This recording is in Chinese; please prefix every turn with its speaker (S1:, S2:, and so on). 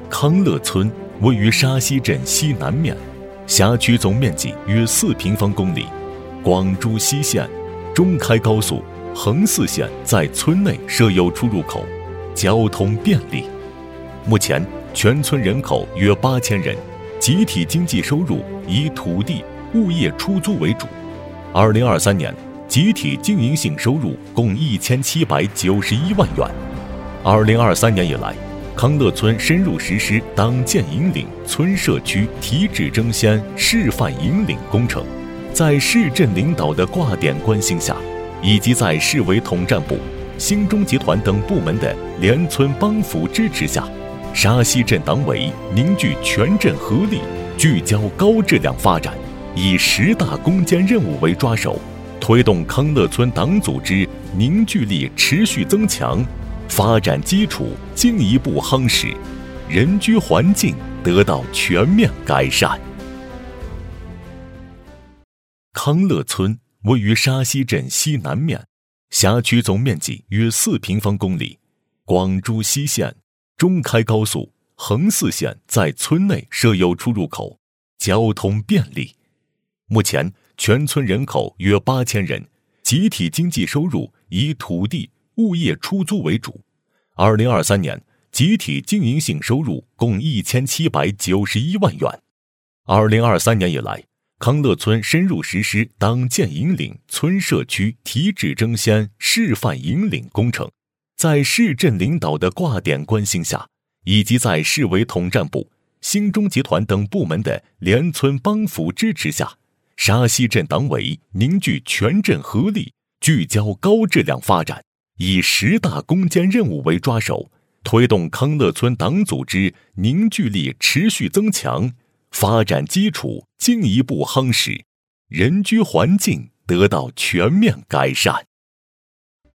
S1: 康乐村位于沙溪镇西南面，辖区总面积约4平方公里。广珠西线、中开高速、横四线在村内设有出入口，交通便利。目前全村人口约8000人，集体经济收入以土地、物业出租为主。2023年，集体经营性收入共1791万元。2023年以来，康乐村深入实施党建引领村社区提质争先示范引领工程，在市镇领导的挂点关心下，以及在市委统战部、兴中集团等部门的联村帮扶支持下，沙溪镇党委凝聚全镇合力，聚焦高质量发展，以10大攻坚任务为抓手，推动康乐村党组织凝聚力持续增强，发展基础进一步夯实，人居环境得到全面改善。康乐村位于沙溪镇西南面，辖区总面积约4平方公里。广珠西线、中开高速、横四线在村内设有出入口，交通便利。目前全村人口约8000人，集体经济收入以土地、物业出租为主。2023年，集体经营性收入共1791万元。2023年以来，康乐村深入实施党建引领村社区提质争先示范引领工程，在市镇领导的挂点关心下，以及在市委统战部、兴中集团等部门的联村帮扶支持下，沙溪镇党委凝聚全镇合力，聚焦高质量发展，以10大攻坚任务为抓手，推动康乐村党组织凝聚力持续增强，发展基础进一步夯实，人居环境得到全面改善。